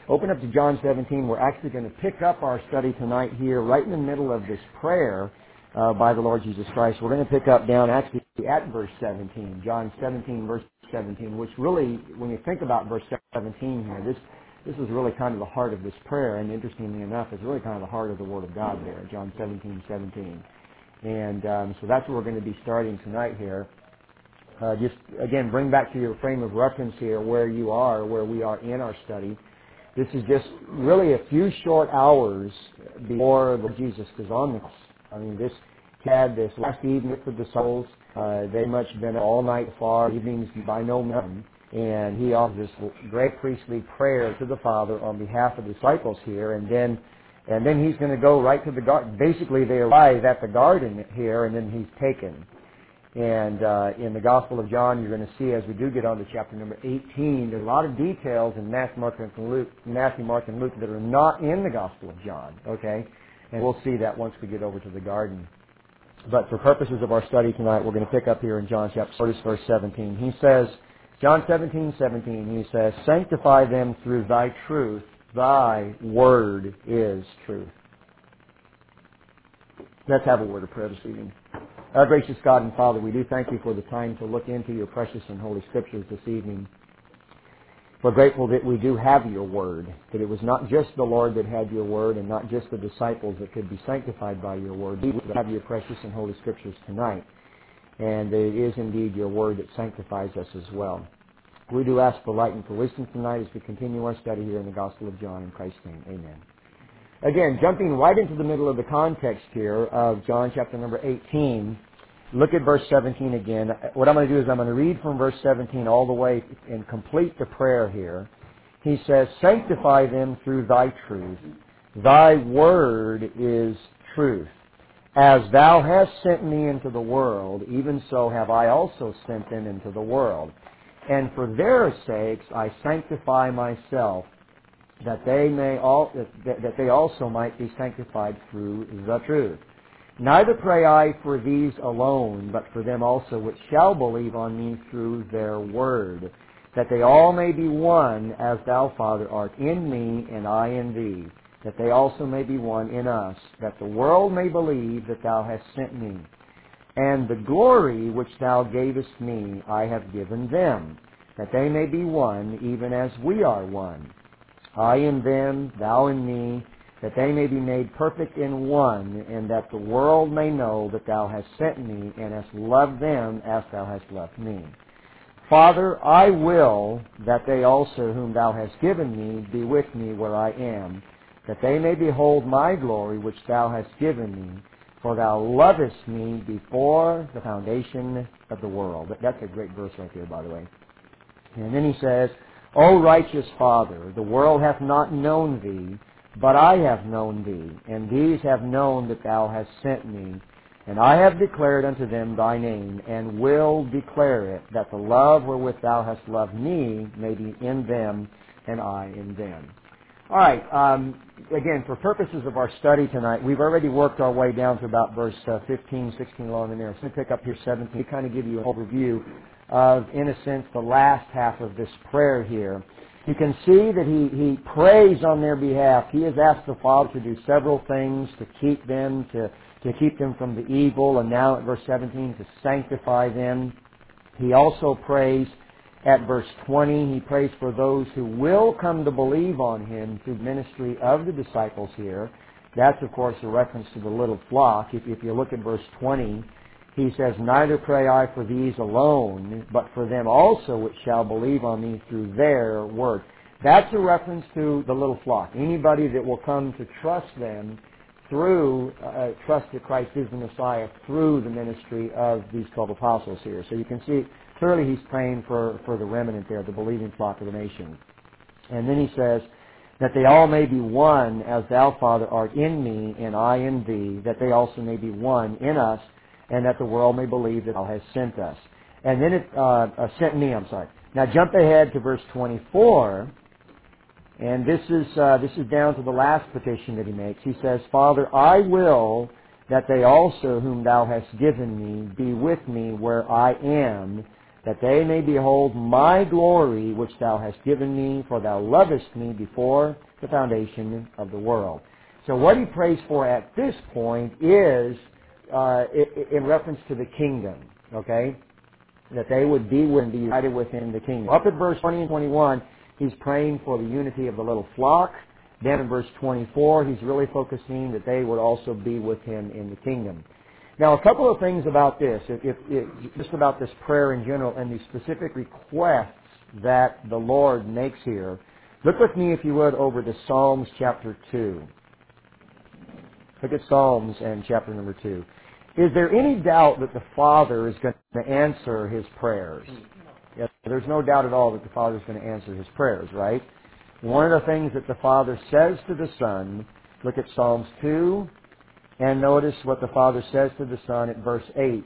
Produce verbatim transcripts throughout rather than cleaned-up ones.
Open up to John seventeen. We're actually going to pick up our study tonight here right in the middle of this prayer uh, by the Lord Jesus Christ. We're going to pick up down actually at verse seventeen, John seventeen, verse seventeen, which really, when you think about verse seventeen here, this this is really kind of the heart of this prayer, and interestingly enough, it's really kind of the heart of the Word of God there, John seventeen, seventeen. And um, so that's where we're going to be starting tonight here. Uh, just, again, bring back to your frame of reference here where you are, where we are in our study. This is just really a few short hours before the Jesus is on the cross. I mean, this had this last evening with the disciples. Uh, they much been all night far, evenings by no means. And he offers this great priestly prayer to the Father on behalf of the disciples here, and then and then he's going to go right to the garden. Basically, they arrive at the garden here, and then he's taken. And uh, in the Gospel of John, you're going to see, as we do get on to chapter number eighteen, there's a lot of details in Matthew, Mark, and Luke, Matthew, Mark, and Luke that are not in the Gospel of John, okay? And we'll see that once we get over to the garden. But for purposes of our study tonight, we're going to pick up here in John chapter four, verse seventeen. He says, John seventeen, seventeen, he says, "Sanctify them through thy truth. Thy word is truth." Let's have a word of prayer this evening. Our gracious God and Father, we do thank you for the time to look into your precious and holy scriptures this evening. We're grateful that we do have your word, that it was not just the Lord that had your word and not just the disciples that could be sanctified by your word. We have your precious and holy scriptures tonight, and it is indeed your word that sanctifies us as well. We do ask for light and for wisdom tonight as we continue our study here in the Gospel of John. In Christ's name, amen. Again, jumping right into the middle of the context here of John chapter number eighteen, look at verse seventeen again. What I'm going to do is I'm going to read from verse seventeen all the way and complete the prayer here. He says, "Sanctify them through thy truth. Thy word is truth. As thou hast sent me into the world, even so have I also sent them into the world. And for their sakes I sanctify myself, that they may all that, that they also might be sanctified through the truth. Neither pray I for these alone, but for them also which shall believe on me through their word, that they all may be one, as thou, Father, art in me, and I in thee, that they also may be one in us, that the world may believe that thou hast sent me. And the glory which thou gavest me I have given them, that they may be one, even as we are one. I in them, thou in me, that they may be made perfect in one, and that the world may know that thou hast sent me, and hast loved them as thou hast loved me. Father, I will that they also whom thou hast given me be with me where I am, that they may behold my glory which thou hast given me, for thou lovest me before the foundation of the world." That's a great verse right there, by the way. And then he says, "O righteous Father, the world hath not known thee, but I have known thee, and these have known that thou hast sent me. And I have declared unto them thy name, and will declare it, that the love wherewith thou hast loved me may be in them, and I in them." All right, um, again, for purposes of our study tonight, we've already worked our way down to about verse uh, fifteen, sixteen along in there. So we pick up here seventeen to kind of give you an overview of, in a sense, the last half of this prayer here. You can see that he, he prays on their behalf. He has asked the Father to do several things to keep them, to, to keep them from the evil, and now at verse seventeen, to sanctify them. He also prays at verse twenty, he prays for those who will come to believe on him through the ministry of the disciples here. That's, of course, a reference to the little flock. If, if you look at verse twenty, he says, "Neither pray I for these alone, but for them also which shall believe on me through their word." That's a reference to the little flock. Anybody that will come to trust them through, uh, trust that Christ is the Messiah through the ministry of these twelve apostles here. So you can see, clearly he's praying for, for the remnant there, the believing flock of the nation. And then he says, "That they all may be one, as thou, Father, art in me, and I in thee, that they also may be one in us, and that the world may believe that thou hast sent us." And then it, uh, uh, sent me, I'm sorry. Now jump ahead to verse twenty-four, and this is, uh, this is down to the last petition that he makes. He says, "Father, I will that they also whom thou hast given me be with me where I am, that they may behold my glory which thou hast given me, for thou lovest me before the foundation of the world. So what he prays for at this point is uh, in reference to the kingdom, okay? That they would be with and be united within the kingdom. Up at verse twenty and twenty-one, he's praying for the unity of the little flock. Then in verse twenty-four, he's really focusing that they would also be with him in the kingdom. Now, a couple of things about this, if, if, if, just about this prayer in general and the specific requests that the Lord makes here. Look with me, if you would, over to Psalms chapter two. Look at Psalms and chapter number two. Is there any doubt that the Father is going to answer his prayers? Yes, there's no doubt at all that the Father is going to answer his prayers, right? One of the things that the Father says to the Son, look at Psalms two, and notice what the Father says to the Son at verse eight.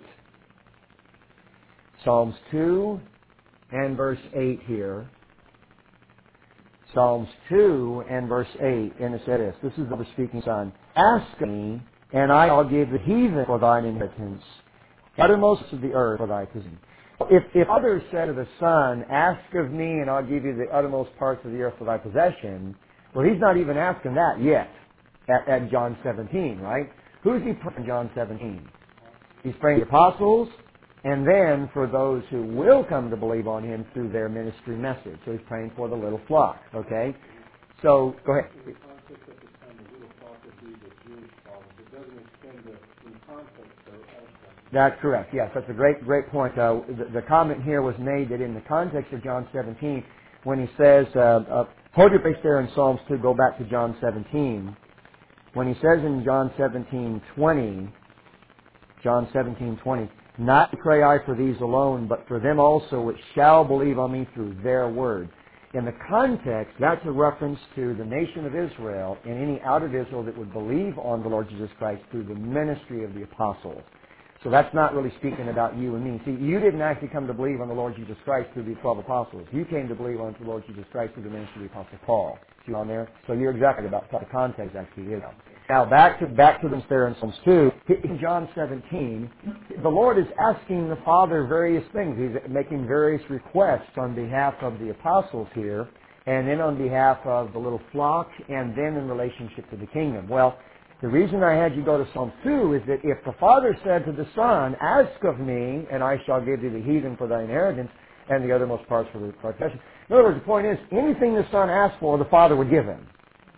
Psalms two and verse eight here. Psalms two and verse eight, and it says this. This is the speaking Son. Ask me, and I will give the heathen for thine inheritance, uttermost of the earth for thy possession. If, if others said to the Son, ask of me, and I'll give you the uttermost parts of the earth for thy possession, well, he's not even asking that yet at, at John seventeen, right? Who's he praying in John seventeen? He's praying the apostles, and then for those who will come to believe on him through their ministry message. So he's praying for the little flock, okay? So, go ahead. The concept at the time, the little flock would be the Jewish followers. It doesn't extend the, in context, though, as that. That's correct, yes. That's a great, great point. Uh, the, the comment here was made that in the context of John seventeen, when he says, uh, uh, hold your place there in Psalms two, go back to John seventeen. When he says in John seventeen twenty, John seventeen twenty, not to pray I for these alone, but for them also which shall believe on me through their word. In the context, that's a reference to the nation of Israel and any out of Israel that would believe on the Lord Jesus Christ through the ministry of the apostles. So that's not really speaking about you and me. See, you didn't actually come to believe on the Lord Jesus Christ through the twelve apostles. You came to believe on the Lord Jesus Christ through the ministry of the Apostle Paul. See on there? So you're exactly about what the context actually is. Now back to back to this there in Psalms two. In John seventeen, the Lord is asking the Father various things. He's making various requests on behalf of the apostles here, and then on behalf of the little flock, and then in relationship to the kingdom. Well, the reason I had you go to Psalm two is that if the Father said to the Son, ask of me, and I shall give thee the heathen for thy inheritance, and the othermost parts for the possession. In other words, the point is, anything the Son asked for, the Father would give him.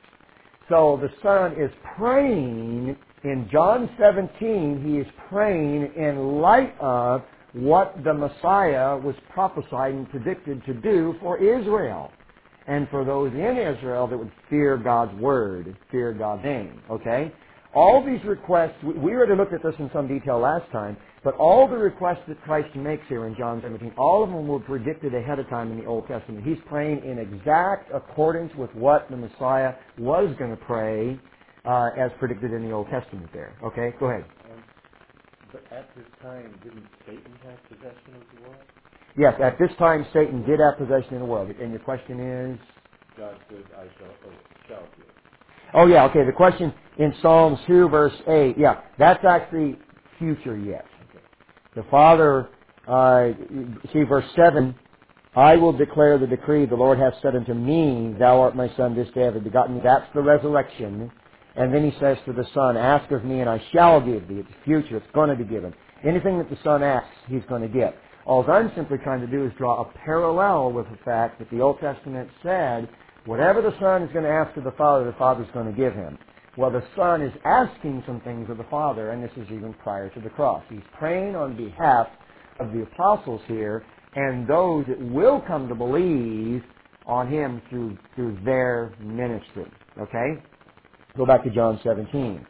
So the Son is praying, in John seventeen, he is praying in light of what the Messiah was prophesied and predicted to do for Israel. And for those in Israel that would fear God's word, fear God's name, okay? All these requests, we already looked at this in some detail last time, but all the requests that Christ makes here in John seventeen, all of them were predicted ahead of time in the Old Testament. He's praying in exact accordance with what the Messiah was going to pray uh, as predicted in the Old Testament there. Okay, go ahead. Um, but at this time, didn't Satan have possession of the world? Yes, at this time Satan did have possession in the world. And your question is? God said, I shall, oh, shall give. Oh yeah, okay, the question in Psalms two verse eight, yeah, that's actually future yet. The Father, uh, see verse seven, I will declare the decree, the Lord hath said unto me, thou art my Son, this day have I begotten thee. That's the resurrection. And then he says to the Son, ask of me and I shall give thee. It's future, it's going to be given. Anything that the Son asks, he's going to get. All I'm simply trying to do is draw a parallel with the fact that the Old Testament said, whatever the Son is going to ask of the Father, the Father is going to give him. Well, the Son is asking some things of the Father, and this is even prior to the cross. He's praying on behalf of the apostles here, and those that will come to believe on him through through their ministry. Okay? Go back to John seventeen.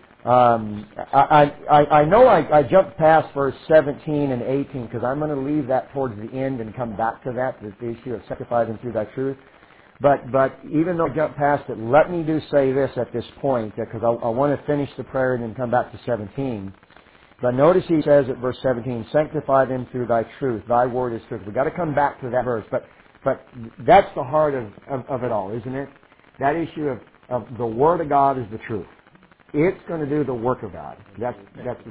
Um, I, I, I know I, I jumped past verse seventeen and eighteen because I'm going to leave that towards the end and come back to that, the issue of sanctify them through thy truth. But but even though I jumped past it, let me do say this at this point, because I, I want to finish the prayer and then come back to seventeen. But notice he says at verse seventeen, sanctify them through thy truth. Thy word is truth. We've got to come back to that verse. But but that's the heart of, of, of it all, isn't it? That issue of, of the word of God is the truth. It's going to do the work of God. That's that's the one.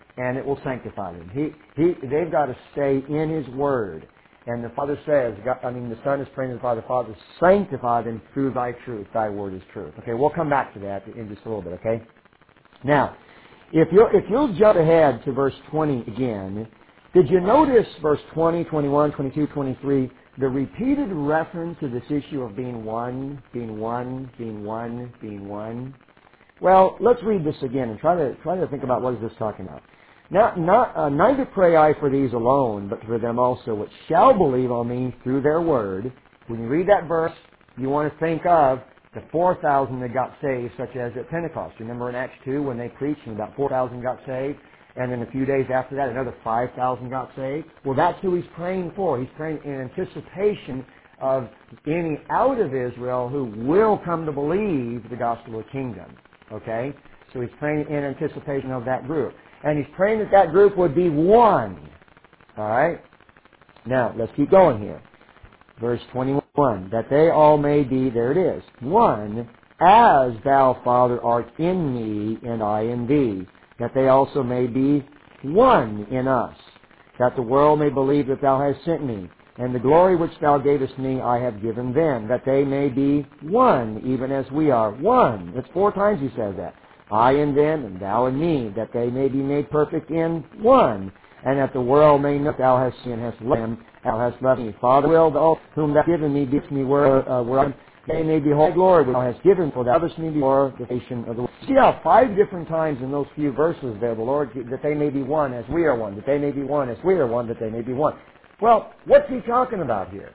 and it will sanctify them. He, he, they've got to stay in His Word. And the Father says, God, I mean, the Son is praying to the Father, Father, sanctify them through Thy truth. Thy Word is truth. Okay, we'll come back to that in just a little bit, okay? Now, if you'll, if you'll jump ahead to verse twenty again, did you notice verse twenty, twenty-one, twenty-two, twenty-three, the repeated reference to this issue of being one, being one, being one, being one? Well, let's read this again and try to try to think about what is this talking about. Not, not, uh, neither pray I for these alone, but for them also which shall believe on me through their word. When you read that verse, you want to think of the four thousand that got saved, such as at Pentecost. Remember in Acts two when they preached and about four thousand got saved? And then a few days after that, another five thousand got saved? Well, that's who he's praying for. He's praying in anticipation of any out of Israel who will come to believe the gospel of the kingdom. Okay? So he's praying in anticipation of that group. And he's praying that that group would be one. All right? Now, let's keep going here. Verse twenty-one, that they all may be, there it is, one, as thou, Father, art in me, and I in thee, that they also may be one in us, that the world may believe that thou hast sent me, and the glory which thou gavest me I have given them, that they may be one, even as we are one. It's four times he says that. I in them, and thou in me, that they may be made perfect in one, and that the world may know that thou hast sinned, hast loved them, thou hast loved me. Father, will thou, whom thou hast given me, give me where, uh, where they may behold glory which thou hast given, for thou hast me before the nation of the world. See how five different times in those few verses there, the Lord, that they may be one as we are one, that they may be one as we are one, that they may be one. Well, what's he talking about here?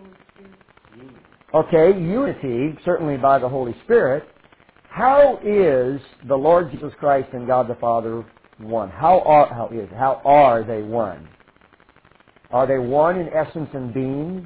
Okay, unity, certainly by the Holy Spirit. How is the Lord Jesus Christ and God the Father one? How are, how is, how are they one? Are they one in essence and being?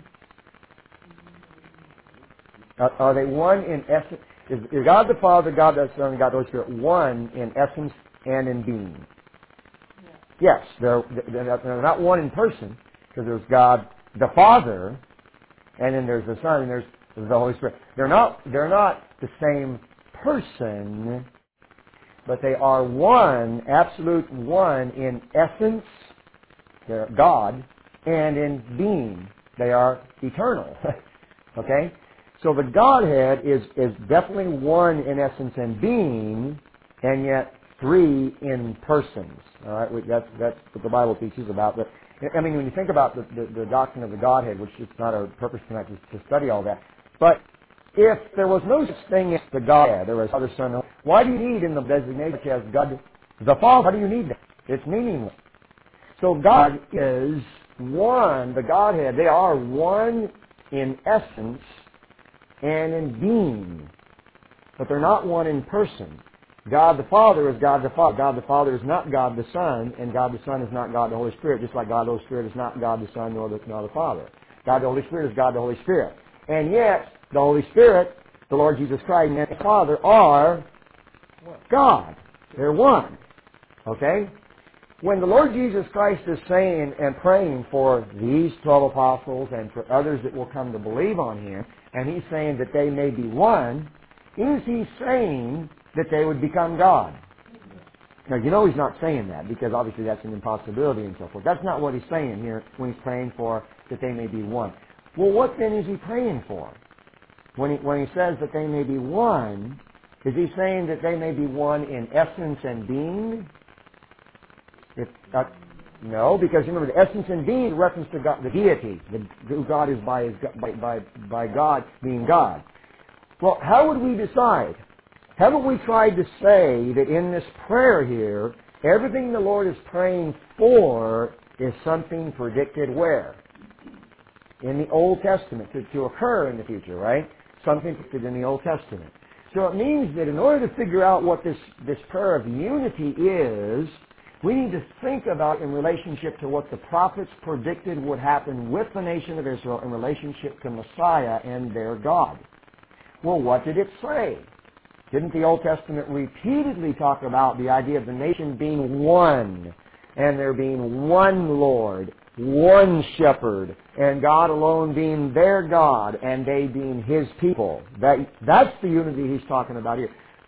Are, are they one in essence? Is, is God the Father, God the Son, and God the Holy Spirit one in essence and in being? Yes, they're, they're, they're not one in person, because there's God the Father, and then there's the Son, and there's the Holy Spirit. They're not, they're not the same person, but they are one, absolute one in essence, they're God, and in being. They are eternal. Okay? So the Godhead is, is definitely one in essence and being, and yet three in persons. All right? That's, that's what the Bible teaches about. But, I mean, when you think about the, the, the doctrine of the Godhead, which it's not our purpose tonight to, to study all that, but if there was no such thing as the Godhead, there was Father, Son, why do you need in the designation as God the Father? Why do you need that? It's meaningless. So God is one, the Godhead, they are one in essence and in being, but they're not one in person. God the Father is God the Father. God the Father is not God the Son, and God the Son is not God the Holy Spirit, just like God the Holy Spirit is not God the Son nor the, nor the Father. God the Holy Spirit is God the Holy Spirit. And yet, the Holy Spirit, the Lord Jesus Christ, and the Father are God. They're one. Okay? When the Lord Jesus Christ is saying and praying for these twelve apostles and for others that will come to believe on Him, and He's saying that they may be one, is He saying that they would become God? Now, you know He's not saying that, because obviously that's an impossibility and so forth. That's not what He's saying here when He's praying for that they may be one. Well, what then is He praying for? When he, when he says that they may be one, is He saying that they may be one in essence and being? If, uh, no, because remember, the essence and being is a reference to God, the deity, the, who God is by, his, by, by, by God being God. Well, how would we decide? Haven't we tried to say that in this prayer here, everything the Lord is praying for is something predicted where? In the Old Testament, to, to occur in the future, right? Something predicted in the Old Testament. So it means that in order to figure out what this, this prayer of unity is, we need to think about in relationship to what the prophets predicted would happen with the nation of Israel in relationship to Messiah and their God. Well, what did it say? Didn't the Old Testament repeatedly talk about the idea of the nation being one, and there being one Lord, one shepherd, and God alone being their God, and they being His people? That, that's the unity He's talking about here.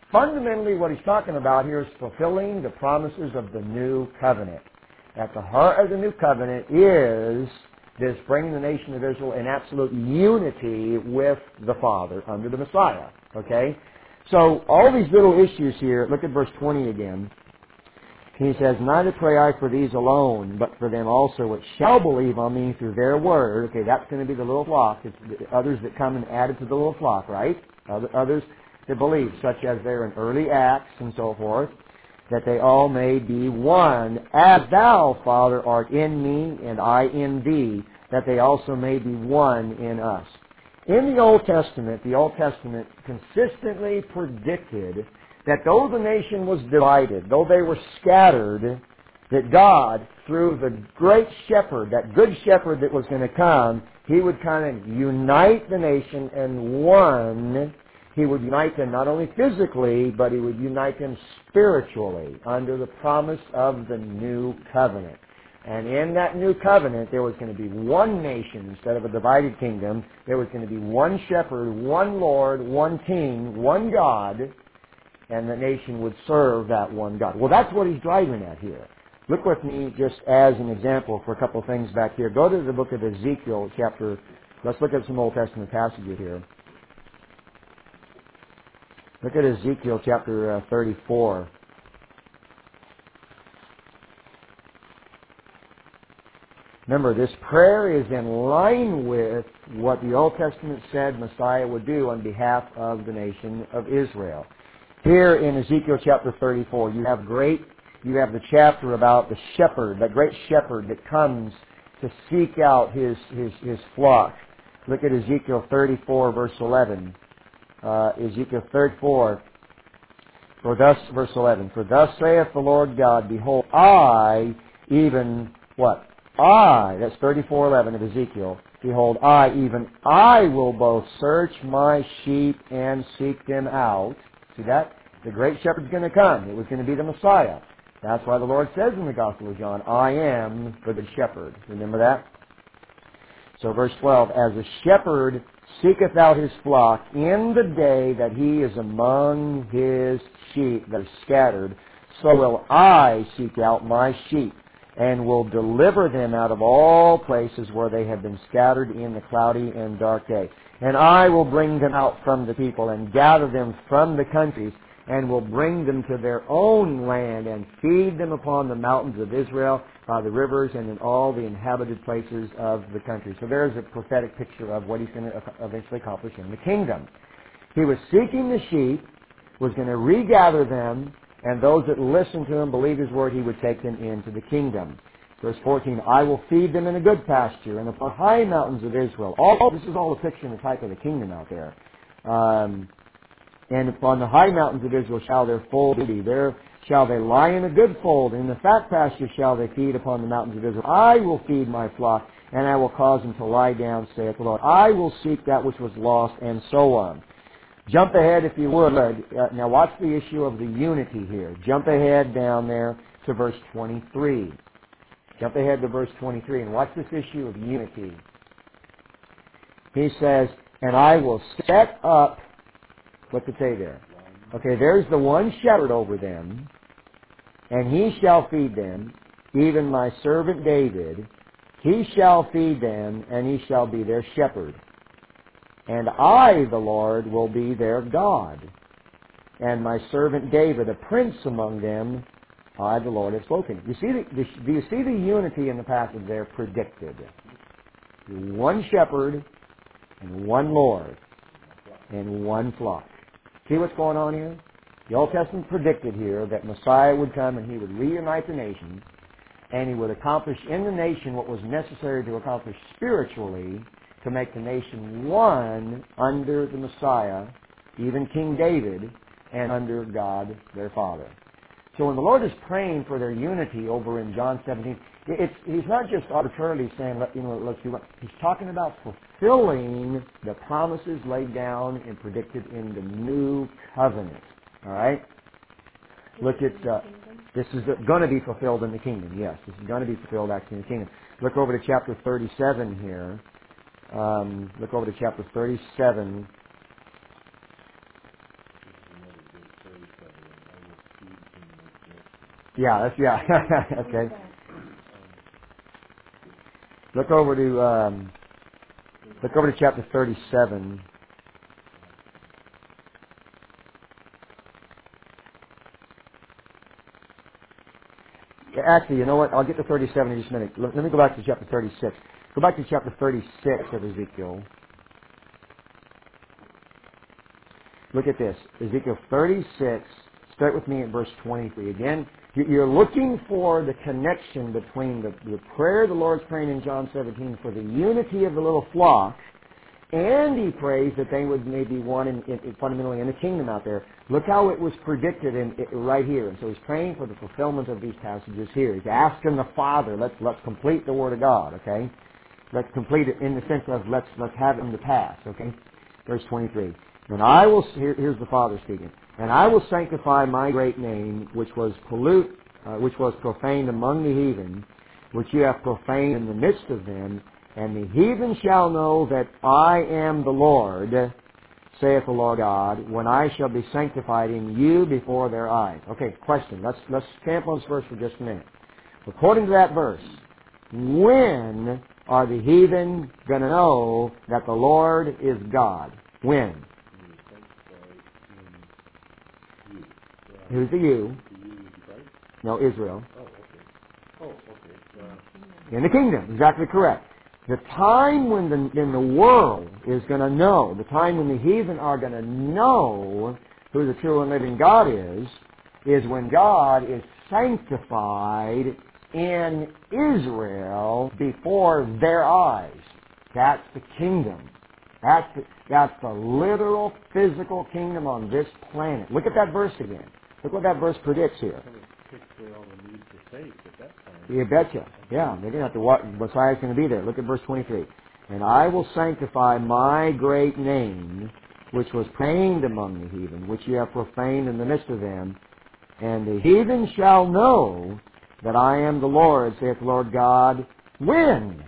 fundamentally what he's talking about here is fulfilling the promises of the new covenant. At the heart of the new covenant is this bringing the nation of Israel in absolute unity with the Father under the Messiah. Okay? So all these little issues here, look at verse twenty again. He says, neither pray I for these alone, but for them also which shall believe on me through their word. Okay, that's going to be the little flock. It's the others that come and added to the little flock, right? Other, others that believe, such as they're in early Acts and so forth, that they all may be one, as thou, Father, art in me, and I in thee, that they also may be one in us. In the Old Testament, the Old Testament consistently predicted that though the nation was divided, though they were scattered, that God, through the great shepherd, that good shepherd that was going to come, He would kind of unite the nation in one. He would unite them not only physically, but He would unite them spiritually under the promise of the new covenant. And in that new covenant, there was going to be one nation instead of a divided kingdom. There was going to be one shepherd, one Lord, one king, one God, and the nation would serve that one God. Well, that's what he's driving at here. Look with me just as an example for a couple of things back here. Go to the book of Ezekiel chapter, let's look at some Old Testament passages here. Look at Ezekiel chapter uh, thirty-four. Remember, this prayer is in line with what the Old Testament said Messiah would do on behalf of the nation of Israel. Here in Ezekiel chapter thirty-four, you have great, you have the chapter about the shepherd, that great shepherd that comes to seek out his, his, his flock. Look at Ezekiel thirty-four, verse eleven. Uh, Ezekiel thirty-four, for thus, verse eleven, for thus saith the Lord God, behold, I, even, what? I, that's thirty-four eleven of Ezekiel, behold, I, even I will both search my sheep and seek them out. See that? The great shepherd's going to come. It was going to be the Messiah. That's why the Lord says in the Gospel of John, I am the good shepherd. Remember that? So verse twelve, as a shepherd seeketh out his flock in the day that he is among his sheep that are scattered, so will I seek out my sheep, and will deliver them out of all places where they have been scattered in the cloudy and dark day. And I will bring them out from the people, and gather them from the countries, and will bring them to their own land, and feed them upon the mountains of Israel, by the rivers, and in all the inhabited places of the country. So there's a prophetic picture of what He's going to eventually accomplish in the kingdom. He was seeking the sheep, was going to regather them, and those that listen to Him, believe His word, He would take them into the kingdom. Verse fourteen, I will feed them in a good pasture, and upon high mountains of Israel. All this is all a picture and a type of the kingdom out there. Um, and upon the high mountains of Israel shall their fold be. There shall they lie in a good fold, and in the fat pasture shall they feed upon the mountains of Israel. I will feed my flock, and I will cause them to lie down, saith the Lord. I will seek that which was lost, and so on. Jump ahead if you would. Uh, now watch the issue of the unity here. Jump ahead down there to verse twenty-three. Jump ahead to verse twenty-three and watch this issue of unity. He says, and I will set up, what's it say there? Okay, there's the one shepherd over them, and he shall feed them, even my servant David. He shall feed them, and he shall be their shepherd. And I, the Lord, will be their God. And my servant David, a prince among them, I, the Lord, have spoken. You see the, the, do you see the unity in the passage there predicted? One shepherd and one Lord and one flock. See what's going on here? The Old Testament predicted here that Messiah would come and He would reunite the nation, and He would accomplish in the nation what was necessary to accomplish spiritually to make the nation one under the Messiah, even King David, and under God their Father. So when the Lord is praying for their unity over in John seventeen, it's, He's not just arbitrarily saying, let, you know, let's do what. He's talking about fulfilling the promises laid down and predicted in the new covenant. All right? Look at, uh, this is going to be fulfilled in the kingdom. Yes, this is going to be fulfilled actually in the kingdom. Look over to chapter thirty-seven here. Um, look over to chapter thirty-seven. Yeah, that's, yeah. Okay. Look over to, um, look over to chapter thirty-seven. Actually, you know what? I'll get to thirty-seven in just a minute. Let, let me go back to chapter thirty-six. Go back to chapter thirty-six of Ezekiel. Look at this. Ezekiel thirty-six. Start with me at verse twenty-three. Again, you're looking for the connection between the, the prayer the Lord's praying in John seventeen for the unity of the little flock, and He prays that they would maybe one in, in, fundamentally in the kingdom out there. Look how it was predicted in, in, right here. And so He's praying for the fulfillment of these passages here. He's asking the Father, let's let's complete the Word of God, okay? Let's complete it in the sense of let's let's have it in the past, okay? Verse twenty-three. And I will, here, here's the Father speaking, and I will sanctify my great name, which was pollute, uh, which was profaned among the heathen, which you have profaned in the midst of them, and the heathen shall know that I am the Lord, saith the Lord God, when I shall be sanctified in you before their eyes. Okay, question. Let's let's camp on this verse for just a minute. According to that verse, when are the heathen going to know that the Lord is God? When? Who's the you? No, Israel. In the kingdom, exactly correct. The time when the, when the world is going to know, the time when the heathen are going to know who the true and living God is, is when God is sanctified in Israel before their eyes. That's the kingdom. That's the, that's the literal, physical kingdom on this planet. Look at that verse again. Look what that verse predicts here. You betcha. Yeah, they're going to have to watch. Messiah's going to be there. Look at verse twenty-three. And I will sanctify my great name, which was profaned among the heathen, which ye have profaned in the midst of them. And the heathen shall know that I am the Lord, saith the Lord God, when?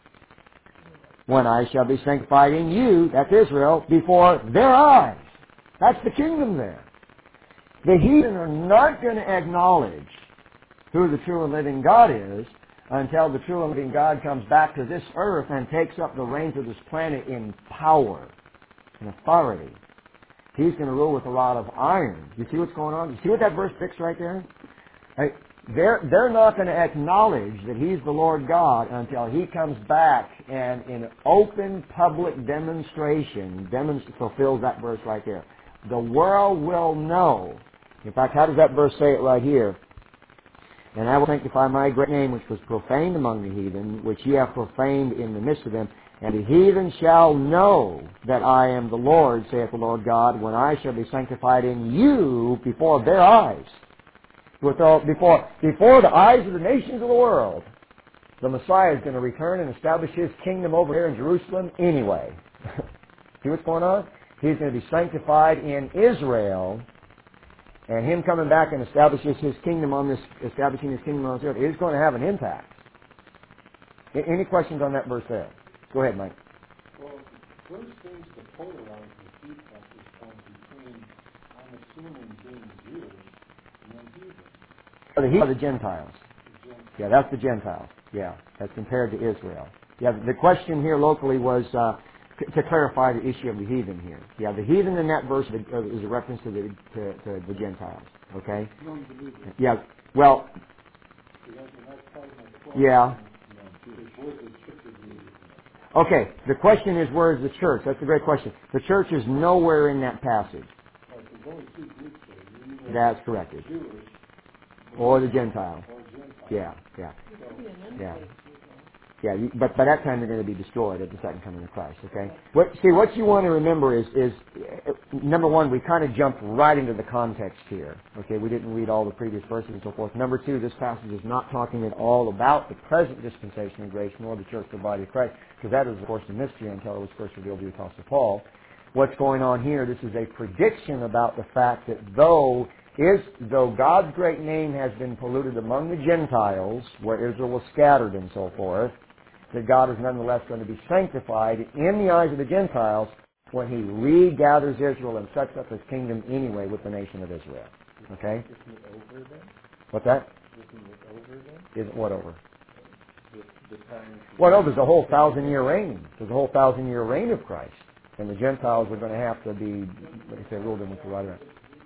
When I shall be sanctified in you, that's Israel, before their eyes. That's the kingdom there. The heathen are not going to acknowledge who the true and living God is until the true and living God comes back to this earth and takes up the reins of this planet in power and authority. He's going to rule with a rod of iron. You see what's going on? You see what that verse picks right there? Hey, they're, they're not going to acknowledge that He's the Lord God until He comes back and in open public demonstration demonst- fulfills that verse right there. The world will know. In fact, how does that verse say it right here? And I will sanctify my great name, which was profaned among the heathen, which ye have profaned in the midst of them. And the heathen shall know that I am the Lord, saith the Lord God, when I shall be sanctified in you before their eyes. Before, before, before the eyes of the nations of the world, the Messiah is going to return and establish His kingdom over here in Jerusalem anyway. See what's going on? He's going to be sanctified in Israel, and Him coming back and establishes His kingdom on this, establishing His kingdom on this earth is going to have an impact. Any questions on that verse there? Go ahead, Mike. Well, verse seems to polarize the people at this point between, I'm assuming, being Jewish and then heathen. Oh, the, the Gentiles. The Gentiles. Yeah, that's the Gentiles. Yeah, that's compared to Israel. Yeah, the question here locally was uh, c- to clarify the issue of the heathen here. Yeah, the heathen in that verse is a reference to the to, to the Gentiles. Okay. Non-believers. Yeah. Well. So that's, that's part of my question. Yeah. Where's the church of the Okay. The question is, where is the church? That's a great question. The church is nowhere in that passage. Right, there's only two groups there. Either That's correct. Jewish Or the Gentile. or Gentile. Yeah. Yeah. So, Yeah. Yeah, you, but by that time they're going to be destroyed at the second coming of Christ, okay? What, see, what you want to remember is, is uh, number one, we kind of jumped right into the context here, okay? We didn't read all the previous verses and so forth. Number two, this passage is not talking at all about the present dispensation of grace, nor the church, the body of Christ, because that is, of course, a mystery until it was first revealed to the Apostle Paul. What's going on here, this is a prediction about the fact that though is though God's great name has been polluted among the Gentiles, where Israel was scattered and so forth, that God is nonetheless going to be sanctified in the eyes of the Gentiles when He regathers Israel and sets up His kingdom anyway with the nation of Israel. Okay? isn't it over then? What's that? Isn't it over then? Isn't what over? The, the time. Well, no, there's a whole thousand-year reign. There's a whole thousand-year reign of Christ. And the Gentiles are going to have to be, what do you say, ruled in with the right hand.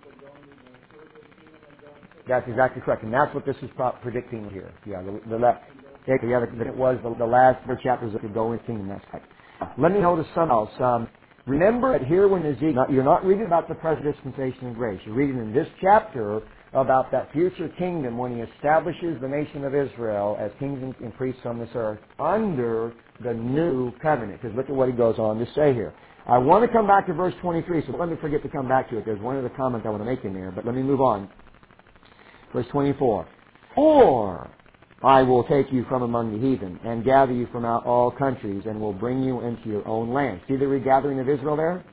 That's exactly correct. And that's what this is pro- predicting here. Yeah, the, the, la- yeah, the, it was the, the last four chapters that could go in kingdom. That's right. Let me notice something else. Um, remember that here when Ezekiel, you're not reading about the present dispensation of grace. You're reading in this chapter about that future kingdom when he establishes the nation of Israel as kings and, and priests on this earth under the new covenant. Because look at what he goes on to say here. I want to come back to verse twenty-three, so let me forget to come back to it. There's one other comment I want to make in there, but let me move on. Verse twenty-four. For I will take you from among the heathen, and gather you from out all countries, and will bring you into your own land. See the regathering of Israel there?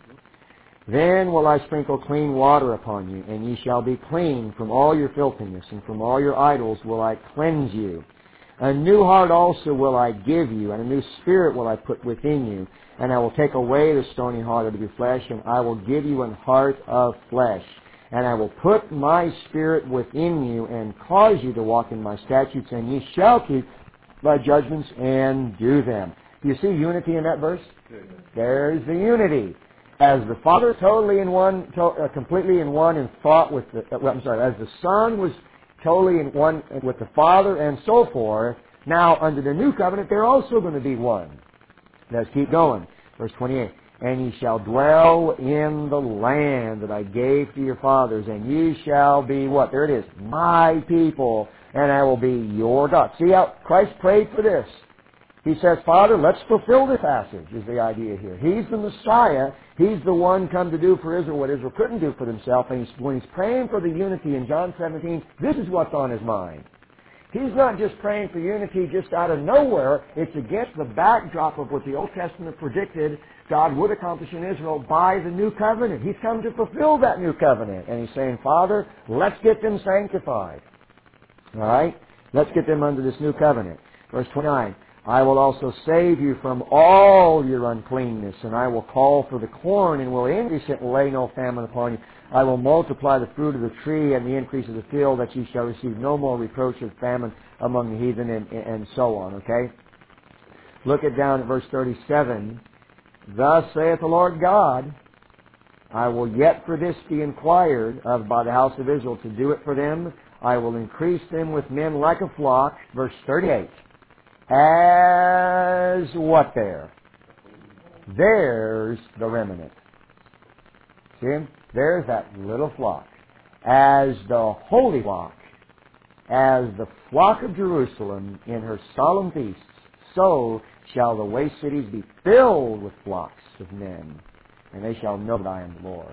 Then will I sprinkle clean water upon you, and ye shall be clean from all your filthiness, and from all your idols will I cleanse you. A new heart also will I give you, and a new spirit will I put within you, and I will take away the stony heart of your flesh, and I will give you an heart of flesh. And I will put my spirit within you, and cause you to walk in my statutes, and ye shall keep my judgments and do them. Do you see unity in that verse? There's the unity. As the Father totally in one, to, uh, completely in one in thought with the, uh, well, I'm sorry, as the Son was totally in one with the Father and so forth, now under the new covenant they're also going to be one. Let's keep going. Verse twenty-eight. And ye shall dwell in the land that I gave to your fathers, and ye shall be what? There it is. My people, and I will be your God. See how Christ prayed for this? He says, Father, let's fulfill this passage, is the idea here. He's the Messiah. He's the one come to do for Israel what Israel couldn't do for themselves. And he's, when he's praying for the unity in John seventeen, this is what's on his mind. He's not just praying for unity just out of nowhere. It's against the backdrop of what the Old Testament predicted God would accomplish in Israel by the new covenant. He's come to fulfill that new covenant. And he's saying, Father, let's get them sanctified. All right? Let's get them under this new covenant. Verse twenty-nine. I will also save you from all your uncleanness, and I will call for the corn, and will increase it, and lay no famine upon you. I will multiply the fruit of the tree and the increase of the field, that ye shall receive no more reproach of famine among the heathen, and, and so on, okay? Look at down at verse thirty-seven. Thus saith the Lord God, I will yet for this be inquired of by the house of Israel to do it for them. I will increase them with men like a flock. Verse thirty-eight. As what there? There's the remnant. See him? There's that little flock. As the holy flock, as the flock of Jerusalem in her solemn feasts, so shall the waste cities be filled with flocks of men, and they shall know that I am the Lord.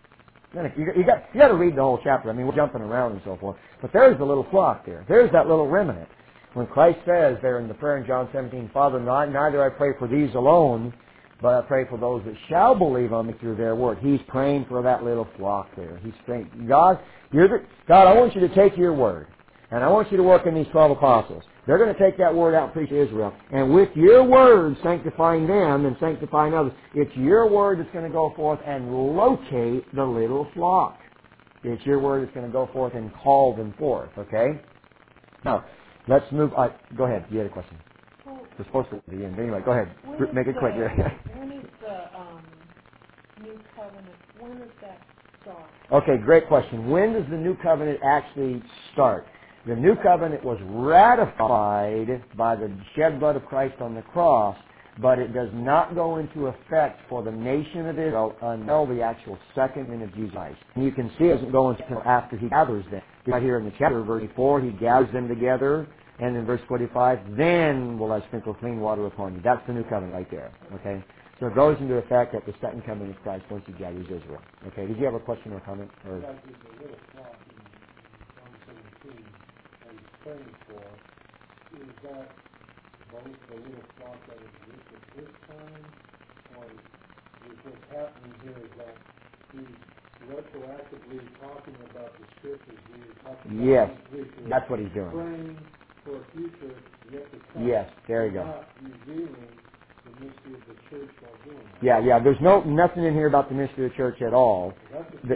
You got, you got, you got to read the whole chapter. I mean, we're jumping around and so forth. But there's the little flock there. There's that little remnant. When Christ says there in the prayer in John seventeen, Father, neither I pray for these alone, but I pray for those that shall believe on me through their word. He's praying for that little flock there. He's praying, God, you're the, God, I want you to take your word, and I want you to work in these twelve apostles. They're going to take that word out and preach to Israel. And with your word sanctifying them and sanctifying others, it's your word that's going to go forth and locate the little flock. It's your word that's going to go forth and call them forth, okay? Now, let's move. Uh, go ahead. You had a question. Well, We're supposed to be in. But anyway, go ahead. when Make is it quick. the- Yeah. When is the um, new covenant, when does that start? Okay, great question. When does the new covenant actually start? The new covenant was ratified by the shed blood of Christ on the cross, but it does not go into effect for the nation of Israel until the actual second coming of Jesus Christ. And you can see it doesn't go until after he gathers them. Right here in the chapter, verse four, he gathers them together, and in verse forty-five, then will I sprinkle clean water upon you. That's the new covenant right there. Okay? So it goes into effect at the second coming of Christ once he gathers Israel. Okay? Did you have a question or comment? Or That is a little flock in John seventeen that he's praying for. Is that both the little flock that exists at this time, or is what's happening here is that he's retroactively talking about the scriptures we were talking about yes, last week? We're that's what he's doing. praying for a future yet to come. Yes, there you go. Not revealing the mystery of the church while doing that. Yeah, yeah. There's no nothing in here about the mystery of the church at all. That's a The, secret.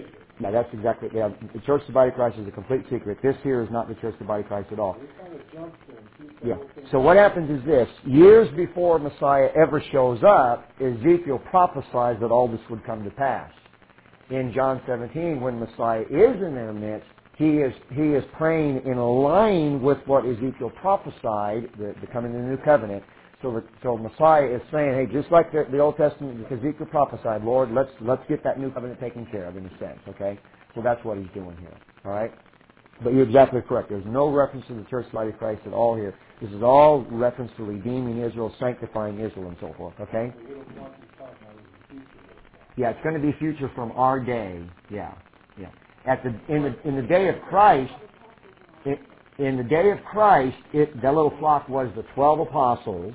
Yeah, that's exactly, yeah, the church, the body of Christ is a complete secret. This here is not the church, the body of Christ at all. We kind of jumped there and keep the Yeah. whole thing. So what happens is this. Years before Messiah ever shows up, Ezekiel prophesies that all this would come to pass. In John seventeen, when Messiah is in their midst, he is he is praying in line with what Ezekiel prophesied, the, the coming of the new covenant. So, the, so Messiah is saying, hey, just like the, the Old Testament, Ezekiel prophesied, Lord, let's let's get that new covenant taken care of in a sense, okay? So that's what he's doing here, all right? But you're exactly correct. There's no reference to the church body of Christ at all here. This is all reference to redeeming Israel, sanctifying Israel, and so forth, okay? The little flock he's talking about is the future little flock. Yeah, it's going to be future from our day. Yeah, yeah. At the in the in the day of Christ, it, in the day of Christ, it that little flock was the twelve apostles,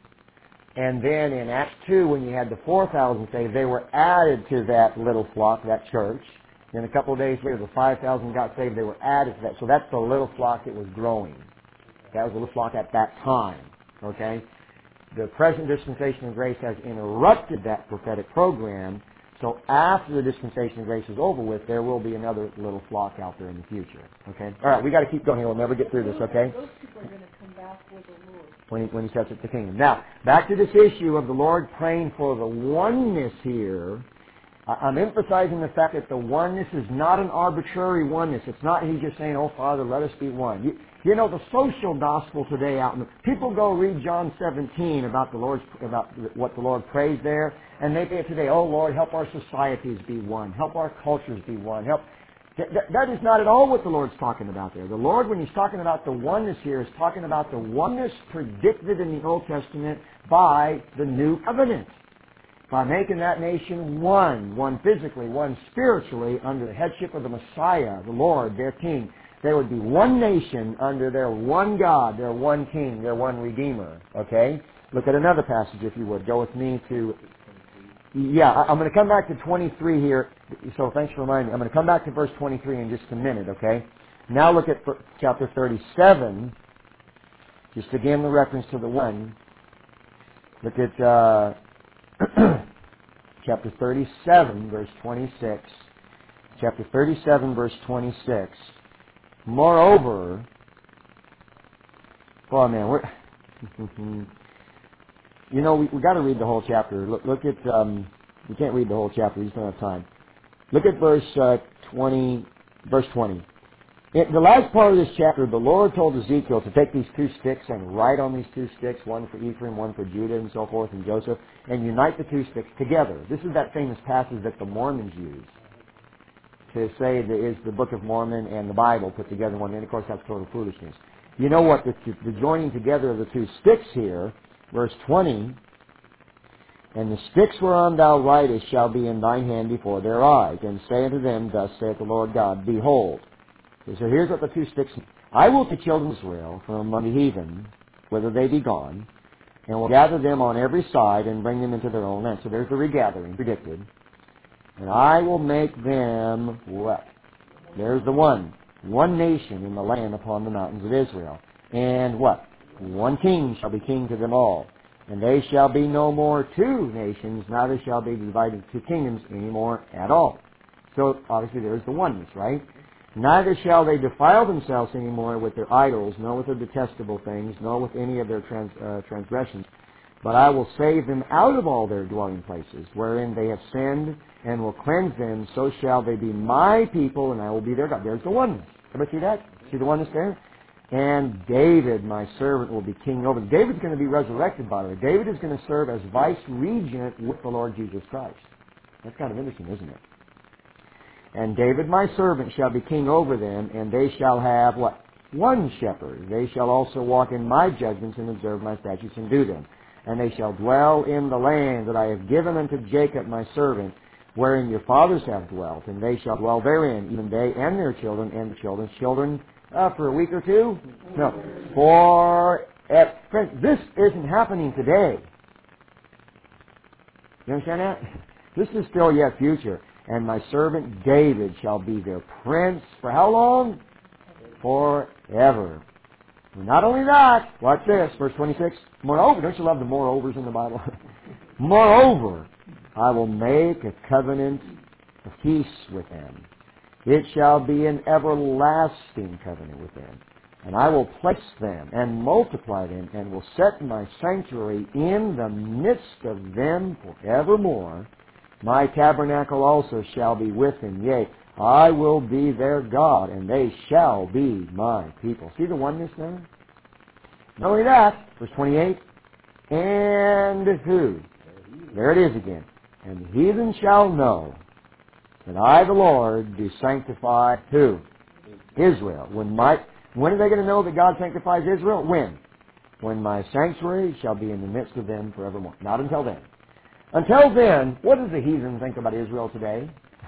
and then in Acts two, when you had the four thousand saved, they were added to that little flock, that church. Then a couple of days later, the five thousand got saved. They were added to that. So that's the little flock that was growing. That was the little flock at that time. Okay. The present dispensation of grace has interrupted that prophetic program. So after the dispensation of grace is over with, there will be another little flock out there in the future. Okay? All right, we got to keep going here. We'll never get through this, okay? Those people are going to come back with the Lord. When he, when he sets up the kingdom. Now, back to this issue of the Lord praying for the oneness here. I'm emphasizing the fact that the oneness is not an arbitrary oneness. It's not He's just saying, oh, Father, let us be one. You, you know, the social gospel today out in the... People go read John seventeen about the Lord's, about what the Lord prays there, and they say today, oh, Lord, help our societies be one. Help our cultures be one. Help... That, that is not at all what the Lord's talking about there. The Lord, when He's talking about the oneness here, is talking about the oneness predicted in the Old Testament by the New Covenant. By making that nation one, one physically, one spiritually, under the headship of the Messiah, the Lord, their King. There would be one nation under their one God, their one King, their one Redeemer. Okay? Look at another passage, if you would. Go with me to... Yeah, I'm going to come back to twenty-three here. So thanks for reminding me. I'm going to come back to verse twenty-three in just a minute, okay? Now look at chapter thirty-seven. Just again the reference to the one. Look at... Uh, chapter thirty-seven, verse twenty-six. Chapter thirty-seven, verse twenty-six. Moreover, oh man, we're, you know, we we got to read the whole chapter. Look, look at, um, we can't read the whole chapter. We just don't have time. Look at verse uh, twenty, verse twenty. In the last part of this chapter, the Lord told Ezekiel to take these two sticks and write on these two sticks, one for Ephraim, one for Judah, and so forth, and Joseph, and unite the two sticks together. This is that famous passage that the Mormons use to say that is the Book of Mormon and the Bible put together in one. And of course, that's total foolishness. You know what? The, the joining together of the two sticks here, verse twenty, and the sticks whereon thou writest shall be in thine hand before their eyes, and say unto them, thus saith the Lord God, behold. So here's what the two sticks... I will take children of Israel from among the heathen, whither they be gone, and will gather them on every side and bring them into their own land. So there's the regathering predicted. And I will make them what? There's the one. One nation in the land upon the mountains of Israel. And what? One king shall be king to them all. And they shall be no more two nations, neither shall they be divided two kingdoms any more at all. So obviously there's the oneness, right? Neither shall they defile themselves any more with their idols, nor with their detestable things, nor with any of their trans, uh, transgressions. But I will save them out of all their dwelling places, wherein they have sinned, and will cleanse them. So shall they be my people, and I will be their God. There's the oneness. Everybody see that? See the oneness there? And David, my servant, will be king over them. David's going to be resurrected, by the way. David is going to serve as vice-regent with the Lord Jesus Christ. That's kind of interesting, isn't it? And David my servant shall be king over them, and they shall have, what? One shepherd. They shall also walk in my judgments and observe my statutes and do them. And they shall dwell in the land that I have given unto Jacob my servant, wherein your fathers have dwelt, and they shall dwell therein, even they and their children and the children's children, uh, for a week or two? No. For, uh, friends, this isn't happening today. You understand that? This is still yet future. And my servant David shall be their prince for how long? Forever. And not only that, watch this, verse twenty-six. Moreover, don't you love the moreovers in the Bible? Moreover, I will make a covenant of peace with them. It shall be an everlasting covenant with them. And I will place them and multiply them and will set my sanctuary in the midst of them forevermore. My tabernacle also shall be with them. Yea, I will be their God, and they shall be my people. See the oneness there? Not only that, verse twenty-eight, and who? There it is again. And the heathen shall know that I, the Lord, do sanctify who? Israel. When my when are they going to know that God sanctifies Israel? When? When my sanctuary shall be in the midst of them forevermore. Not until then. Until then, what does the heathen think about Israel today?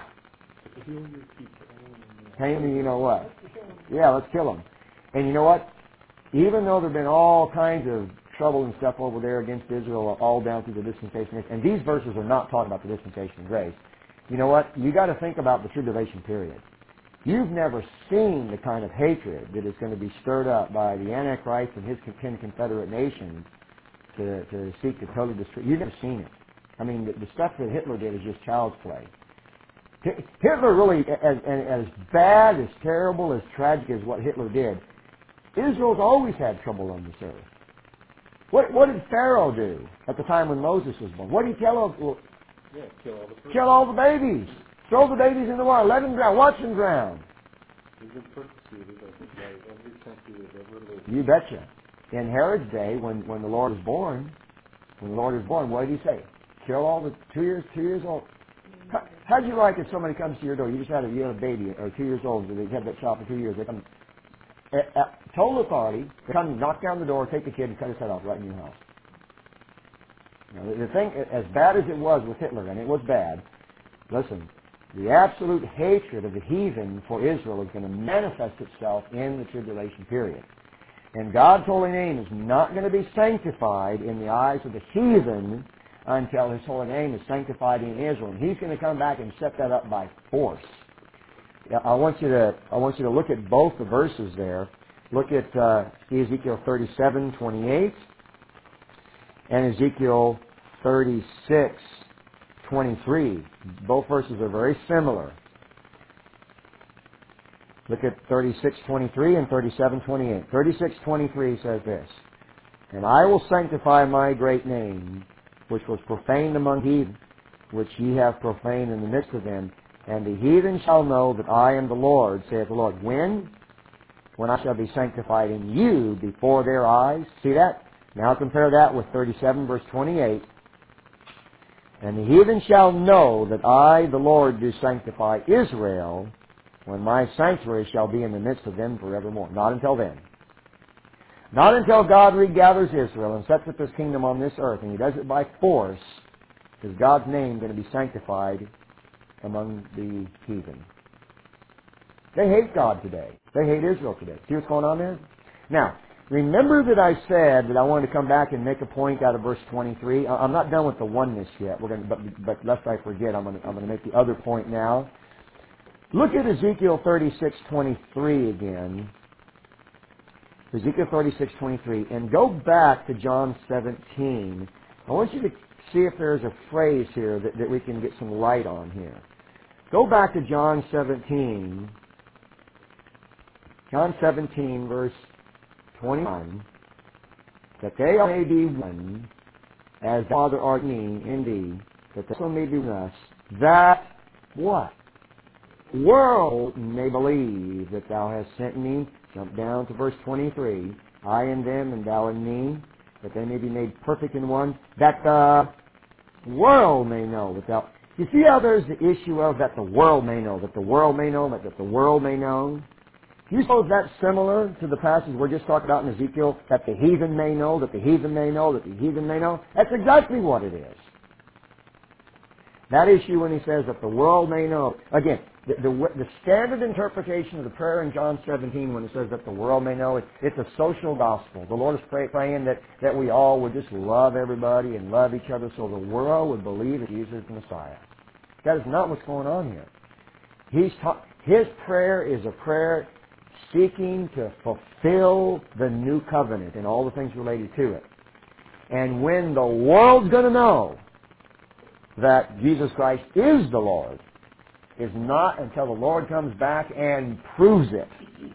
Hey, you know what? Yeah, let's kill them. And you know what? Even though there have been all kinds of trouble and stuff over there against Israel all down through the dispensation, and these verses are not talking about the dispensation of grace, you know what? You got to think about the tribulation period. You've never seen the kind of hatred that is going to be stirred up by the Antichrist and his ten confederate nations to, to seek to totally destroy. You've never seen it. I mean, the, the stuff that Hitler did is just child's play. Hitler really, as, as bad, as terrible, as tragic as what Hitler did, Israel's always had trouble on this earth. What, what did Pharaoh do at the time when Moses was born? What did he tell them? Well, Yeah, kill all the first. kill all the babies. Throw the babies in the water. Let them drown. Watch them drown. He's been persecuted, I think, by every country that ever lived. You betcha. In Herod's day, when, when the Lord was born, when the Lord was born, what did he say? Kill all the two years, two years old. How, how'd you like if somebody comes to your door? You just had a, you had a baby, or two years old, and they had that child for two years. They come, at, at total authority, they come, knock down the door, take the kid, and cut his head off right in your house. Now, the, the thing, as bad as it was with Hitler, and it was bad, listen, the absolute hatred of the heathen for Israel is going to manifest itself in the tribulation period. And God's holy name is not going to be sanctified in the eyes of the heathen until His holy name is sanctified in Israel. And He's going to come back and set that up by force. I want you to I want you to look at both the verses there. Look at uh, Ezekiel thirty-seven twenty-eight and Ezekiel thirty-six twenty-three. Both verses are very similar. Look at thirty-six twenty-three and thirty-seven twenty-eight. thirty-six twenty-three says this, And I will sanctify my great name, which was profaned among heathen, which ye have profaned in the midst of them. And the heathen shall know that I am the Lord, saith the Lord. When? When I shall be sanctified in you before their eyes. See that? Now compare that with thirty-seven verse twenty-eight. And the heathen shall know that I, the Lord, do sanctify Israel, when my sanctuary shall be in the midst of them forevermore. Not until then. Not until God regathers Israel and sets up His kingdom on this earth, and He does it by force, is God's name going to be sanctified among the heathen. They hate God today. They hate Israel today. See what's going on there? Now, remember that I said that I wanted to come back and make a point out of verse twenty-three. I'm not done with the oneness yet. We're going to, but, but lest I forget, I'm going to, I'm going to make the other point now. Look at Ezekiel thirty-six twenty-three again. Ezekiel thirty-six twenty-three, and go back to John seventeen. I want you to see if there's a phrase here that, that we can get some light on here. Go back to John seventeen. John seventeen, verse twenty-one. That they may be one, as the Father art in me, in thee, that they also may be in us. That what? World may believe that thou hast sent me. Jump down to verse twenty-three. I in them and thou in me, that they may be made perfect in one, that the world may know that thou... You see how there's the issue of that the world may know, that the world may know, that the world may know? Do you suppose that's similar to the passage we're just talking about in Ezekiel, that the heathen may know, that the heathen may know, that the heathen may know? That's exactly what it is. That issue when he says that the world may know. Again, the, the, the standard interpretation of the prayer in John seventeen when it says that the world may know, it, it's a social gospel. The Lord is pray, praying that, that we all would just love everybody and love each other so the world would believe that Jesus is the Messiah. That is not what's going on here. He's ta- his prayer is a prayer seeking to fulfill the new covenant and all the things related to it. And when the world's going to know that Jesus Christ is the Lord, is not until the Lord comes back and proves it.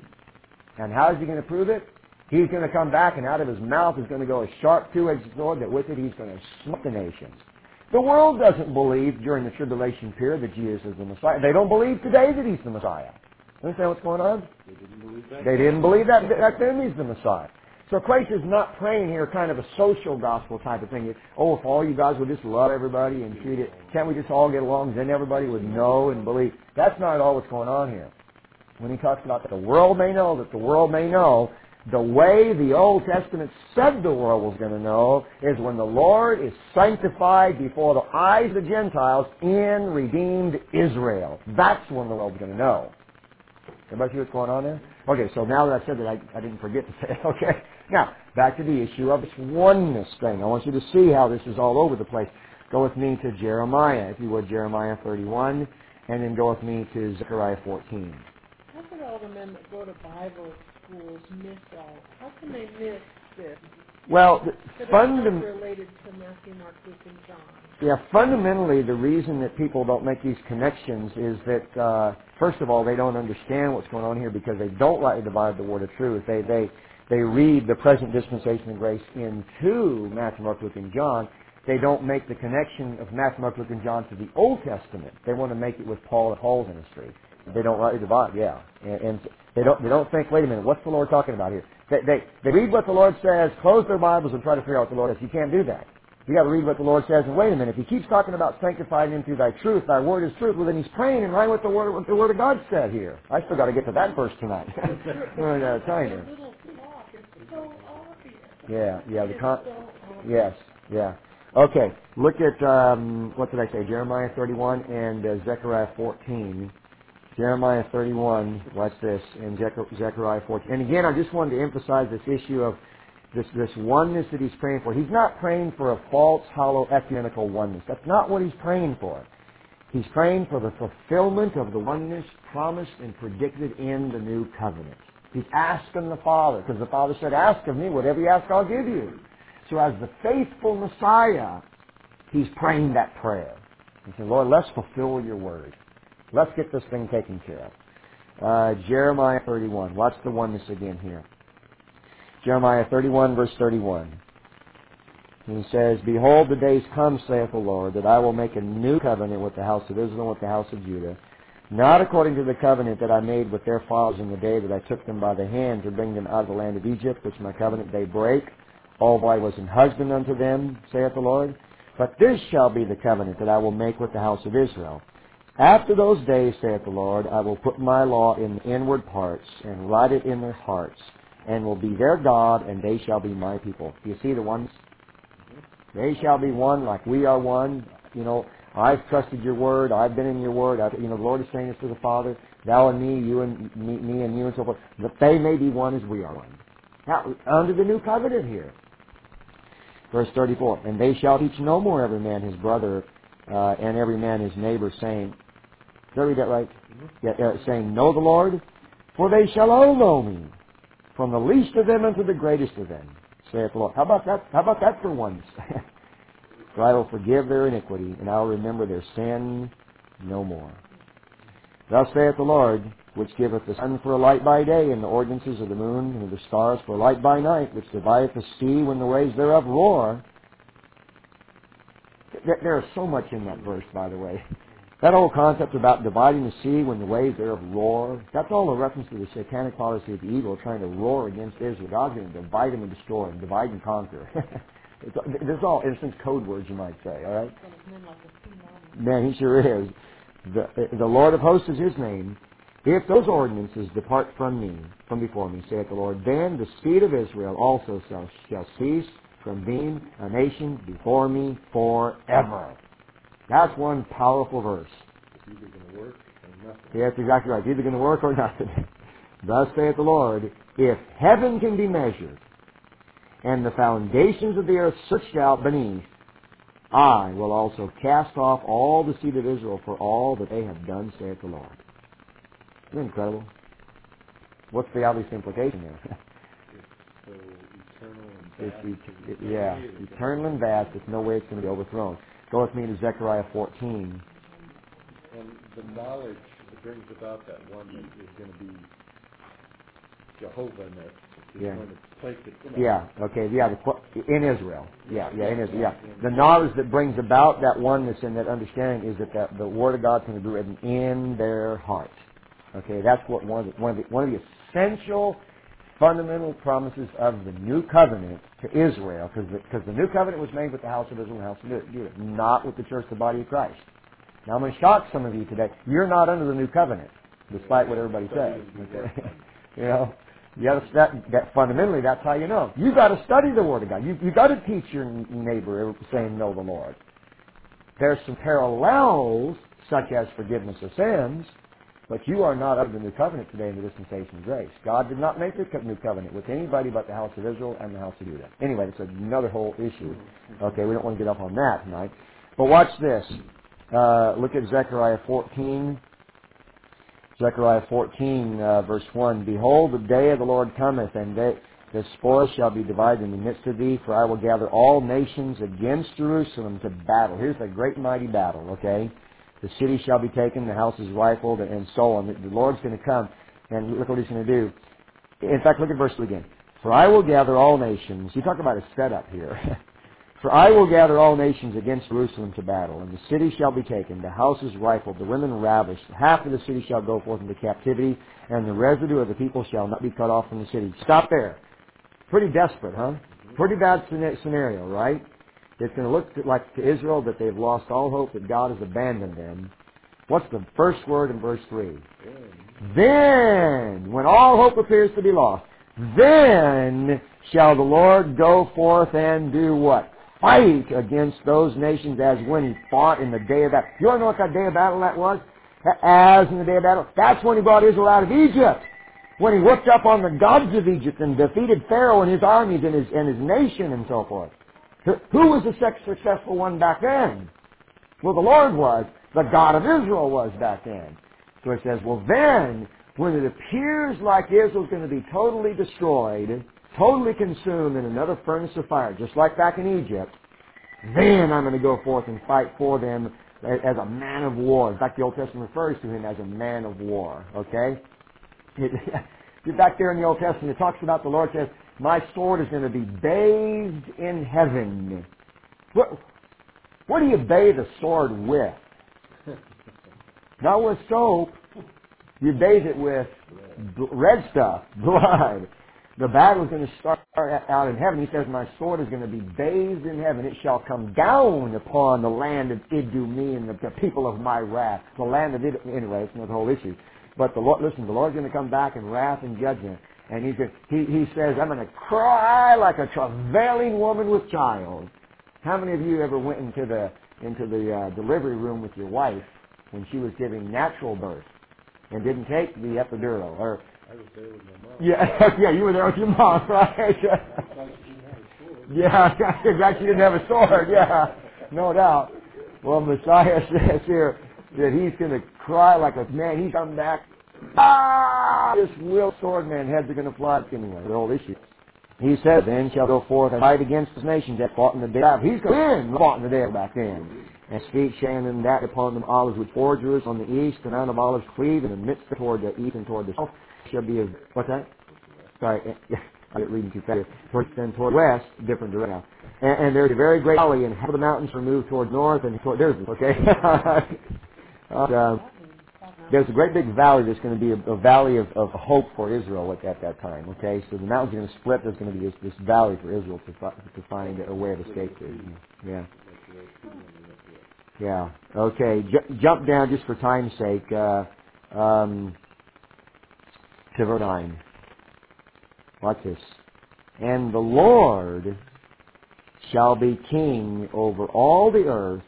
And how is He going to prove it? He's going to come back, and out of His mouth is going to go a sharp two-edged sword, that with it He's going to smite the nations. The world doesn't believe during the tribulation period that Jesus is the Messiah. They don't believe today that He's the Messiah. Understand what's going on? They didn't believe that. They didn't believe that back then He's the Messiah. So Christ is not praying here kind of a social gospel type of thing. Oh, if all you guys would just love everybody and treat it, can't we just all get along? Then everybody would know and believe. That's not at all what's going on here. When He talks about that the world may know, that the world may know, the way the Old Testament said the world was going to know is when the Lord is sanctified before the eyes of the Gentiles in redeemed Israel. That's when the world's going to know. Everybody see what's going on there? Okay, so now that I said that, I, I didn't forget to say it. Okay, now back to the issue of this oneness thing. I want you to see how this is all over the place. Go with me to Jeremiah, if you would, Jeremiah thirty-one, and then go with me to Zechariah fourteen. How could all the men that go to Bible schools miss all? How can they miss this? Well, But fundam- it's related to Matthew, Mark, Luke, and John. Yeah, fundamentally, the reason that people don't make these connections is that, uh, first of all, they don't understand what's going on here because they don't rightly divide the word of truth. They they they read the present dispensation of grace into Matthew, Mark, Luke, and John. They don't make the connection of Matthew, Mark, Luke, and John to the Old Testament. They want to make it with Paul and Paul's ministry. They don't rightly divide, yeah, and, and they don't they don't think. Wait a minute, what's the Lord talking about here? They, they they read what the Lord says, close their Bibles, and try to figure out what the Lord says. You can't do that. You got to read what the Lord says, and wait a minute. If He keeps talking about sanctifying Him through Thy truth, Thy word is truth, well then He's praying in line with the word what the Word of God said here. I still got to get to that verse tonight. We're out of time here. The little flock is so obvious. Yeah, yeah, the It's con- so obvious. yes, yeah. Okay, look at um, what did I say? Jeremiah thirty-one and uh, Zechariah fourteen. Jeremiah thirty-one, watch this, and Zech- Zechariah fourteen. And again, I just wanted to emphasize this issue of this, this oneness that he's praying for. He's not praying for a false, hollow, ecumenical oneness. That's not what he's praying for. He's praying for the fulfillment of the oneness promised and predicted in the new covenant. He's asking the Father, because the Father said, ask of me, whatever you ask, I'll give you. So as the faithful Messiah, he's praying that prayer. He said, Lord, let's fulfill your word. Let's get this thing taken care of. Uh, Jeremiah thirty-one. Watch the oneness again here. Jeremiah thirty-one, verse thirty-one. He says, Behold, the days come, saith the Lord, that I will make a new covenant with the house of Israel and with the house of Judah, not according to the covenant that I made with their fathers in the day that I took them by the hand to bring them out of the land of Egypt, which my covenant they break, although I was an husband unto them, saith the Lord. But this shall be the covenant that I will make with the house of Israel. After those days, saith the Lord, I will put my law in the inward parts, and write it in their hearts, and will be their God, and they shall be my people. Do you see the ones? They shall be one like we are one. You know, I've trusted your word. I've been in your word. I've, you know, the Lord is saying this to the Father. Thou and me, you and me, me and you, and so forth. That they may be one as we are one. Now, under the new covenant here. Verse thirty-four. And they shall teach no more every man his brother, uh, and every man his neighbor, saying, did I read that right? Mm-hmm. Yeah, uh, saying, Know the Lord, for they shall all know me, from the least of them unto the greatest of them, saith the Lord. How about that? How about that for once? For I will forgive their iniquity, and I will remember their sin no more. Thus saith the Lord, which giveth the sun for a light by day, and the ordinances of the moon and of the stars for a light by night, which divideth the sea when the waves thereof roar. There is so much in that verse, by the way. That whole concept about dividing the sea when the waves thereof roar, that's all a reference to the satanic policy of evil trying to roar against Israel. God's going to divide them and destroy them, divide and conquer. It's, there's all, in a sense, code words, you might say, all right? Man, he sure is. The, the Lord of hosts is his name. If those ordinances depart from me, from before me, saith the Lord, then the seed of Israel also shall, shall cease from being a nation before me forever. That's one powerful verse. It's either going to work or nothing. Yeah, that's exactly right. It's either going to work or nothing. Thus saith the Lord, if heaven can be measured, and the foundations of the earth searched out beneath, I will also cast off all the seed of Israel for all that they have done, saith the Lord. Isn't that incredible? What's the obvious implication there? So eternal and vast. It's, it, it, yeah, eternal and vast. There's no way it's going to be overthrown. Go with me to Zechariah fourteen. And the knowledge that brings about that oneness is going to be Jehovah-ness. Is Yeah. going to place it in us. Yeah, okay, yeah, the, qu- in Israel. Yeah, yeah, in Israel, yeah. The knowledge that brings about that oneness and that understanding is that the, the Word of God's going to be written in their hearts. Okay, that's what one of the, one of the, one of the essential fundamental promises of the New Covenant to Israel, because the, because the New Covenant was made with the house of Israel and the house of Judah, not with the church, the body of Christ. Now I'm going to shock some of you today. You're not under the New Covenant, despite what everybody says. Okay? You know, you got to that, that fundamentally. That's how you know. You got to study the Word of God. You you got to teach your neighbor saying know the Lord. There's some parallels, such as forgiveness of sins, but you are not under the New Covenant today in the dispensation of grace. God did not make the New Covenant with anybody but the house of Israel and the house of Judah. Anyway, it's another whole issue. Okay, we don't want to get up on that tonight. But watch this. Uh, look at Zechariah fourteen. Zechariah fourteen, uh, verse one. Behold, the day of the Lord cometh, and they, the spoil shall be divided in the midst of thee, for I will gather all nations against Jerusalem to battle. Here's a great and mighty battle, okay? The city shall be taken, the houses rifled, and so on. The Lord's going to come, and look what He's going to do. In fact, look at verse two again. For I will gather all nations. You talk about a setup here. For I will gather all nations against Jerusalem to battle, and the city shall be taken, the houses rifled, the women ravished. Half of the city shall go forth into captivity, and the residue of the people shall not be cut off from the city. Stop there. Pretty desperate, huh? Pretty bad scenario, right? It's going to look like to Israel that they've lost all hope, that God has abandoned them. What's the first word in verse three? Then, when all hope appears to be lost, then shall the Lord go forth and do what? Fight against those nations as when He fought in the day of battle. You want to know what that day of battle that was? As in the day of battle. That's when He brought Israel out of Egypt. When He whooped up on the gods of Egypt and defeated Pharaoh and his armies and his, and his nation and so forth. Who was the successful one back then? Well, the Lord was. The God of Israel was back then. So it says, well then, when it appears like Israel's going to be totally destroyed, totally consumed in another furnace of fire, just like back in Egypt, then I'm going to go forth and fight for them as a man of war. In fact, the Old Testament refers to Him as a man of war, okay? You're back there in the Old Testament, it talks about the Lord says, my sword is going to be bathed in heaven. What, what do you bathe a sword with? Not with soap. You bathe it with red stuff, blood. The battle is going to start out in heaven. He says, my sword is going to be bathed in heaven. It shall come down upon the land of Idumea, the, the people of my wrath. The land of Idumea. Anyway, it's not the whole issue. But the Lord, listen, the Lord's going to come back in wrath and judgment. And he, said, he, he says, I'm going to cry like a travailing woman with child. How many of you ever went into the, into the uh, delivery room with your wife when she was giving natural birth and didn't take the epidural? Or I was there with my mom. Yeah, yeah, you were there with your mom, right? Yeah, glad she didn't have a sword, yeah, no doubt. Well, Messiah says here that He's going to cry like a man. He's come back. Ah! This real sword man, heads are going to fly. Anyway, the whole issue. He said, then shall go forth and fight against the nations that fought in the day of. He's going to win, fought in the day of back then. And speak Shannon that upon them olives which bore Jerusalem on the east, and out of olives cleave in the midst toward the east and toward the south shall be a, what's that? Sorry, I'm reading too fast. Towards then toward west, different direction. And, and there's a very great valley, and half of the mountains are moved toward north and toward, there's it, okay? and, uh, there's a great big valley that's going to be a, a valley of, of hope for Israel at, at that time, okay? So the mountains are going to split. There's going to be this, this valley for Israel to, to find a way of escape to. Yeah. Yeah. Okay. J- jump down just for time's sake uh, um, to verse nine. Watch this. And the Lord shall be king over all the earth.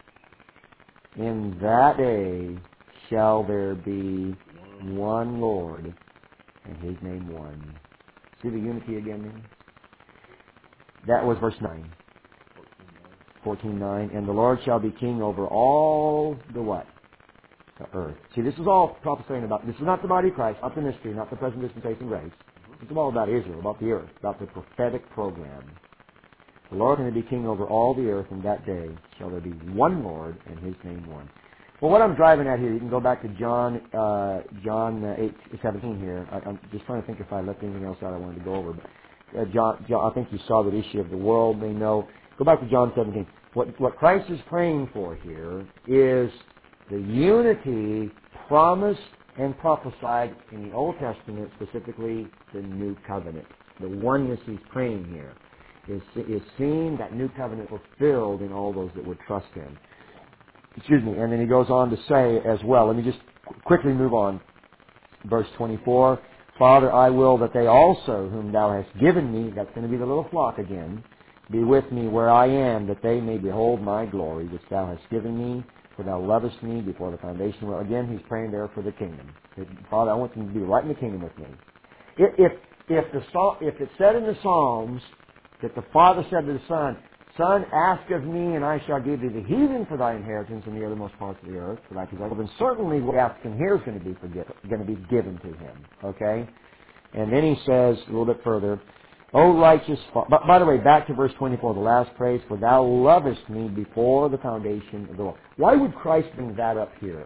In that day shall there be one Lord, and His name one. See the unity again there? That was verse nine. fourteen nine. And the Lord shall be king over all the what? The earth. See, this is all prophesying about, this is not the body of Christ, not the mystery, not the present dispensation grace. It's all about Israel, about the earth, about the prophetic program. The Lord is going to be king over all the earth, and that day shall there be one Lord, and His name one. Well, what I'm driving at here, you can go back to John uh, John uh, eight seventeen here. I, I'm just trying to think if I left anything else out I wanted to go over. But uh, John, John, I think you saw that issue of the world may know. Go back to John seventeen. What what Christ is praying for here is the unity promised and prophesied in the Old Testament, specifically the New Covenant. The oneness he's praying here is is seeing that New Covenant fulfilled in all those that would trust him. Excuse me. And then he goes on to say as well, let me just quickly move on. Verse twenty-four, Father, I will that they also, whom thou hast given me, that's going to be the little flock again, be with me where I am, that they may behold my glory, which thou hast given me, for thou lovest me before the foundation. Well, again, he's praying there for the kingdom. Father, I want them to be right in the kingdom with me. If, if, if, the, if it's said in the Psalms that the Father said to the Son, Son, ask of me, and I shall give thee the heathen for thy inheritance in the othermost parts of the earth, for thy possession, then certainly what asking here is going to be forgiven, going to be given to him. Okay? And then he says a little bit further, O righteous Father. But by the way, back to verse twenty-four, the last praise, for thou lovest me before the foundation of the world. Why would Christ bring that up here?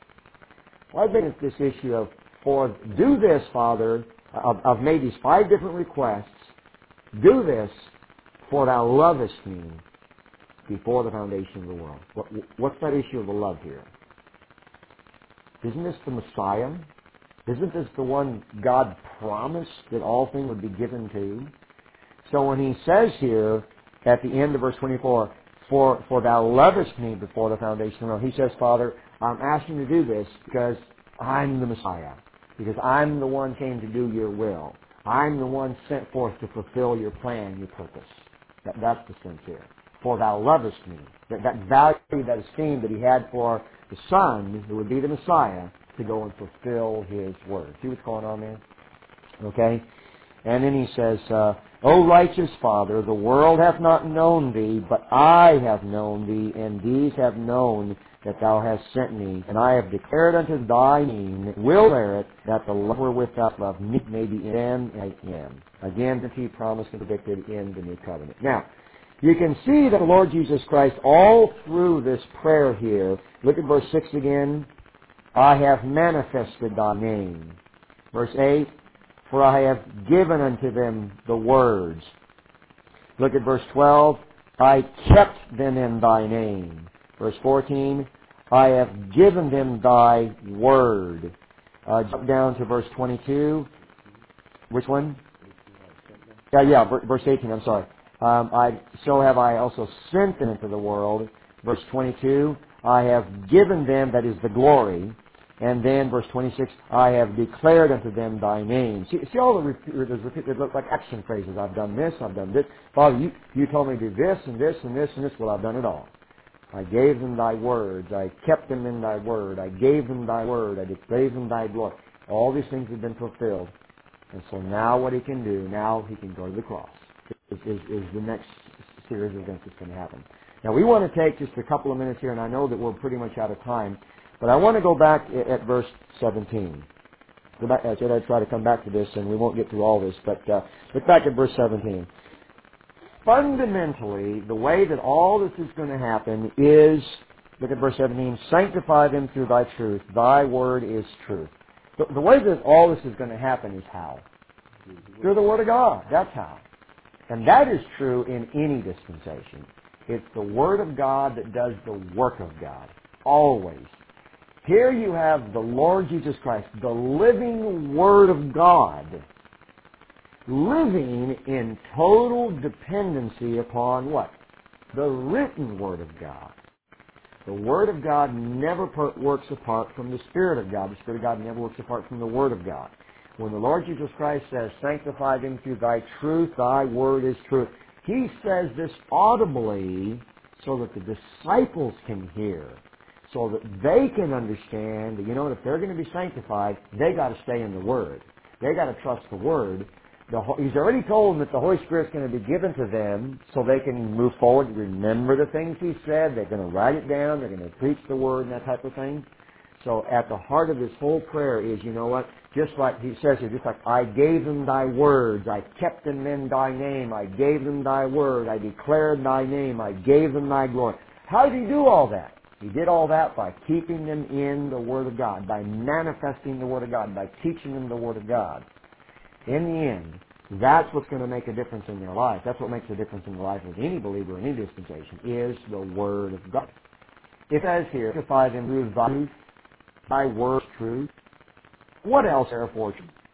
Why bring up this issue of, for do this, Father, I've, I've made these five different requests, do this, for thou lovest me before the foundation of the world. What, what's that issue of the love here? Isn't this the Messiah? Isn't this the one God promised that all things would be given to? So when he says here at the end of verse twenty-four, for, for thou lovest me before the foundation of the world, he says, Father, I'm asking you to do this because I'm the Messiah. Because I'm the one came to do your will. I'm the one sent forth to fulfill your plan, your purpose. That, that's the sense here. For thou lovest me. That, that value, that esteem that he had for the Son, who would be the Messiah, to go and fulfill his word. See what's going on there? Okay? And then he says, uh, O righteous Father, the world hath not known thee, but I have known thee, and these have known that thou hast sent me. And I have declared unto thy name, will declare it, that the love wherewith thou loved me may be in them, and I am. Again, the he promised and predicted in the new covenant. Now, you can see that the Lord Jesus Christ, all through this prayer here, look at verse six again, I have manifested thy name. Verse eight, for I have given unto them the words. Look at verse twelve, I kept them in thy name. Verse fourteen, I have given them thy word. Uh, jump down to verse twenty-two. Which one? Yeah, yeah, verse eighteen, I'm sorry. Um, I, so have I also sent them into the world. Verse twenty-two, I have given them, that is the glory. And then verse twenty-six, I have declared unto them thy name. See, see all the repeat, those repeat, they look like action phrases. I've done this, I've done this. Father, you, you told me to do this and this and this and this. Well, I've done it all. I gave them thy words. I kept them in thy word. I gave them thy word. I gave them thy glory. All these things have been fulfilled. And so now what he can do, now he can go to the cross. Is, is, is the next series of events that's going to happen. Now we want to take just a couple of minutes here, and I know that we're pretty much out of time, but I want to go back at, at verse seventeen. Go back, I said I'd try to come back to this, and we won't get through all this, but uh, look back at verse seventeen. Fundamentally, the way that all this is going to happen is, look at verse seventeen, sanctify them through thy truth. Thy word is truth. The, the way that all this is going to happen is how? Through the Word of God. That's how. And that is true in any dispensation. It's the Word of God that does the work of God. Always. Here you have the Lord Jesus Christ, the living Word of God, living in total dependency upon what? The written Word of God. The Word of God never per- works apart from the Spirit of God. The Spirit of God never works apart from the Word of God. When the Lord Jesus Christ says, sanctify them through thy truth, thy word is truth, he says this audibly so that the disciples can hear, so that they can understand that, you know, if they're going to be sanctified, they got to stay in the Word. They got to trust the Word. The, he's already told them that the Holy Spirit's going to be given to them so they can move forward, remember the things he said, they're going to write it down, they're going to preach the Word and that type of thing. So at the heart of this whole prayer is, you know what, just like he says here, just like, I gave them thy words, I kept them in thy name, I gave them thy word, I declared thy name, I gave them thy glory. How did he do all that? He did all that by keeping them in the Word of God, by manifesting the Word of God, by teaching them the Word of God. In the end, that's what's going to make a difference in their life. That's what makes a difference in the life of any believer in any dispensation, is the Word of God. It says here, sanctify them through thy truth, thy word is truth. What else, therefore?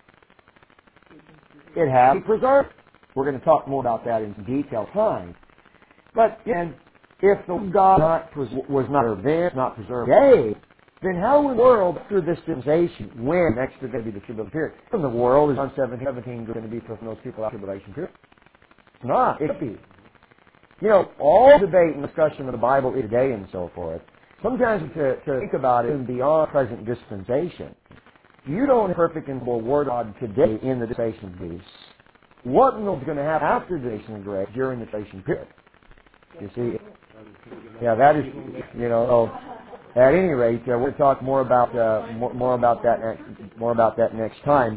It has to be preserved. We're going to talk more about that in detail time. But and if the God not pres- was not preserved then, not preserved today, then how in the world, through this dispensation, when next is going to be the tribulation period? In the world is on seventeen, seventeen going to be for those people out of the tribulation period? It's not. It could be. You know, all debate and discussion of the Bible today and so forth, sometimes to, to think about it even beyond present dispensation. You don't have perfect and full Word of God today in the dispensation of peace. What in the world is going to happen after the dispensation of grace during the dispensation period? You see, yeah, that is, you know. So at any rate, uh, we'll talk more about uh, more, more about that next, more about that next time.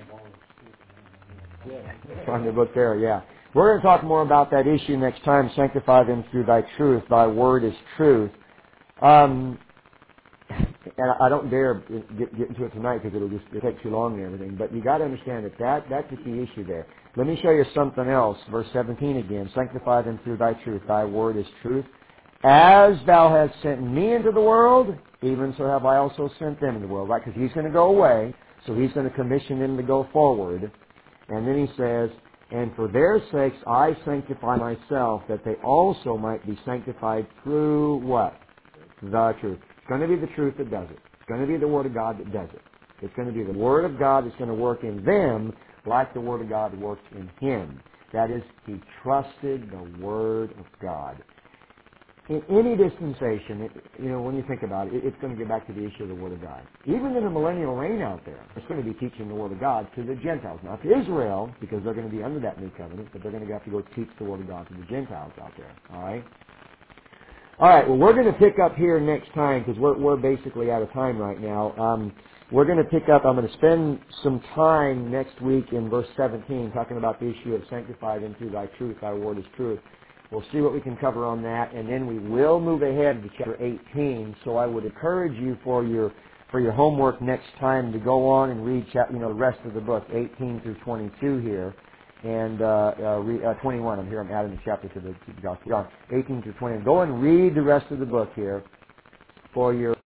Find the book there, yeah. We're going to talk more about that issue next time. Sanctify them through thy truth. Thy word is truth. Um, and I don't dare get, get into it tonight because it'll just it'll take too long and everything. But you got to understand that, that that's the key issue there. Let me show you something else. Verse seventeen again. Sanctify them through thy truth. Thy word is truth. As thou hast sent me into the world, even so have I also sent them into the world. Right? Because he's going to go away, so he's going to commission them to go forward. And then he says, and for their sakes I sanctify myself, that they also might be sanctified through what? The truth. It's going to be the truth that does it. It's going to be the Word of God that does it. It's going to be the Word of God that's going to work in them like the Word of God worked in him. That is, he trusted the Word of God. In any dispensation, it, you know, when you think about it, it, it's going to get back to the issue of the Word of God. Even in the millennial reign out there, it's going to be teaching the Word of God to the Gentiles. Not to Israel, because they're going to be under that new covenant, but they're going to have to go teach the Word of God to the Gentiles out there. All right? All right, well, we're going to pick up here next time, because we're, we're basically out of time right now. Um, we're going to pick up, I'm going to spend some time next week in verse seventeen, talking about the issue of sanctify them through thy truth, thy word is truth. We'll see what we can cover on that, and then we will move ahead to chapter eighteen. So I would encourage you for your for your homework next time to go on and read chap, you know, the rest of the book, eighteen through twenty-two here, and uh, uh, re, uh, twenty-one. I'm here. I'm adding the chapter to the, to the Gospel. eighteen through twenty. Go and read the rest of the book here for your